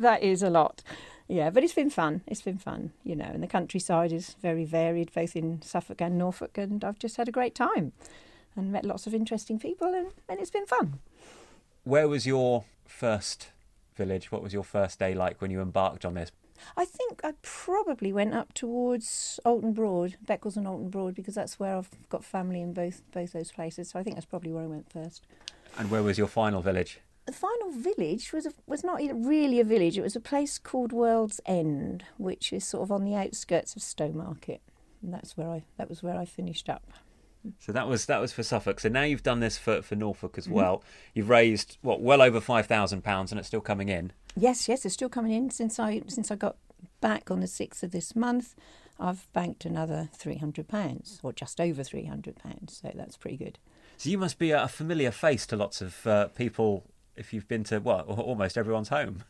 That is a lot. Yeah, but it's been fun. It's been fun, and the countryside is very varied, both in Suffolk and Norfolk, and I've just had a great time and met lots of interesting people, and it's been fun. Where was your first village? What was your first day like when you embarked on this? I think I probably went up towards Alton Broad, Beccles and Alton Broad, because that's where I've got family in both those places. So I think that's probably where I went first. And where was your final village? The final village was not really a village. It was a place called World's End, which is sort of on the outskirts of Stowmarket, and that was where I finished up. So that was for Suffolk. So now you've done this for Norfolk as well. You've raised well over £5,000, and it's still coming in. Yes, it's still coming in. Since I got back on the 6th of this month, I've banked another £300, or just over £300. So that's pretty good. So you must be a familiar face to lots of people if you've been to almost everyone's home.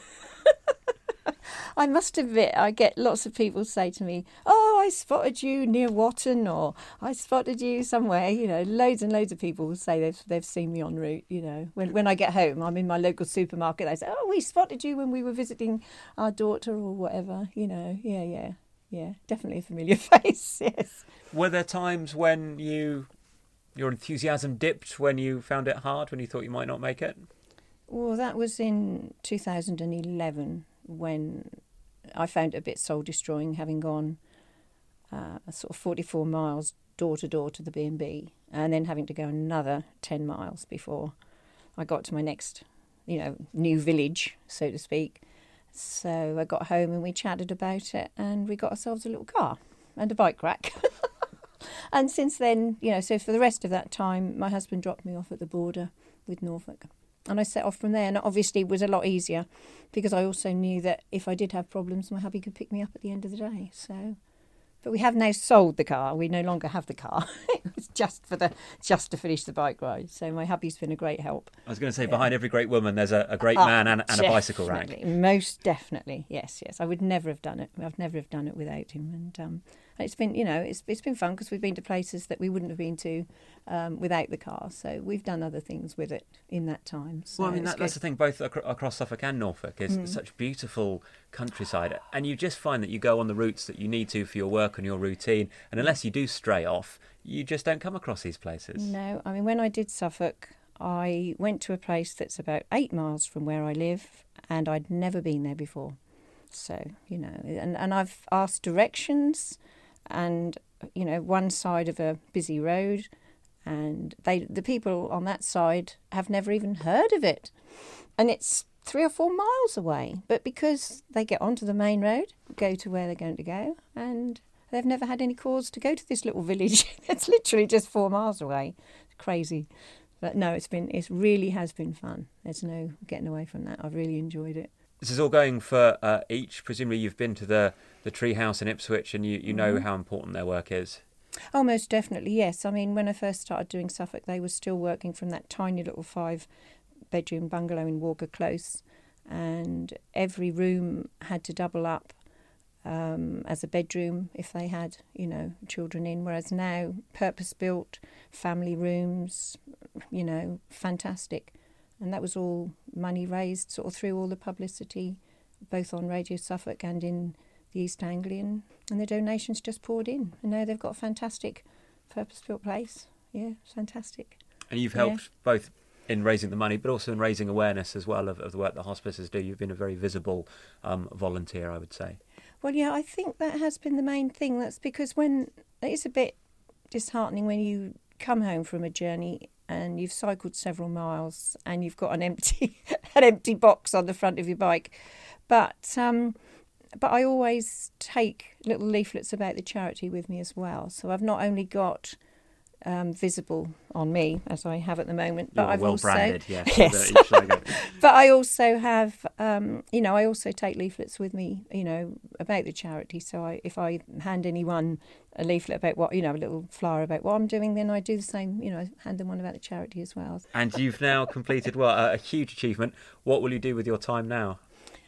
I must admit, I get lots of people say to me, "Oh, I spotted you near Watton," or "I spotted you somewhere." Loads and loads of people will say they've seen me en route. When I get home, I'm in my local supermarket. They say, "Oh, we spotted you when we were visiting our daughter," or whatever. Yeah, definitely a familiar face. Yes. Were there times when your enthusiasm dipped, when you found it hard, when you thought you might not make it? Well, that was in 2011 when I found it a bit soul-destroying, having gone sort of 44 miles door to door to the B&B, and then having to go another 10 miles before I got to my next, new village, so to speak. So I got home and we chatted about it, and we got ourselves a little car and a bike rack. And since then, so for the rest of that time, my husband dropped me off at the border with Norfolk. And I set off from there, and obviously it was a lot easier because I also knew that if I did have problems, my hubby could pick me up at the end of the day. So, but we have now sold the car. We no longer have the car. It's just to finish the bike ride. So my hubby's been a great help. I was going to say, behind every great woman, there's a great man and a bicycle rack. Most definitely, yes. I would never have done it. I'd never have done it without him. And it's been, it's been fun because we've been to places that we wouldn't have been to without the car. So we've done other things with it in that time. So well, I mean, that's the thing, both across Suffolk and Norfolk is such beautiful countryside. And you just find that you go on the routes that you need to for your work and your routine. And unless you do stray off, you just don't come across these places. No, I mean, when I did Suffolk, I went to a place that's about 8 miles from where I live, and I'd never been there before. So, and I've asked directions, and one side of a busy road, and the people on that side have never even heard of it, and it's 3 or 4 miles away. But because they get onto the main road, go to where they're going to go, and they've never had any cause to go to this little village. It's literally just 4 miles away. It's crazy, but no, it really has been fun. There's no getting away from that. I've really enjoyed it. This is all going for each. Presumably you've been to the Tree House in Ipswich, and you know how important their work is. Oh, most definitely, yes. I mean, when I first started doing Suffolk, they were still working from that tiny little 5-bedroom bungalow in Walker Close, and every room had to double up as a bedroom if they had, children in, whereas now purpose-built family rooms, fantastic. And that was all money raised sort of through all the publicity, both on Radio Suffolk and in the East Anglian. And the donations just poured in. And now they've got a fantastic purpose-built place. Yeah, it's fantastic. And you've helped both in raising the money, but also in raising awareness as well of the work that hospices do. You've been a very visible volunteer, I would say. Well, yeah, I think that has been the main thing. That's because when it's a bit disheartening when you come home from a journey and you've cycled several miles and you've got an empty box on the front of your bike. But I always take little leaflets about the charity with me as well. So I've not only got visible on me as I have at the moment, but I've also branded, yes. Yes. But I also have, I also take leaflets with me, about the charity. So if I hand anyone a leaflet about what, a little flyer about what I'm doing, then I do the same, hand them one about the charity as well. And you've now completed a huge achievement. What will you do with your time now?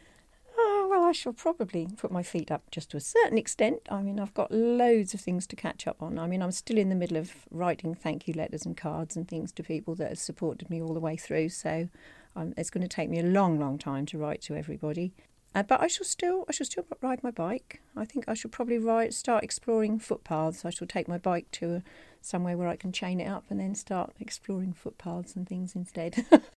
I shall probably put my feet up just to a certain extent. I mean, I've got loads of things to catch up on. I mean, I'm still in the middle of writing thank you letters and cards and things to people that have supported me all the way through. So It's going to take me a long, long time to write to everybody. But I shall still ride my bike. I think I should probably start exploring footpaths. I shall take my bike to somewhere where I can chain it up and then start exploring footpaths and things instead.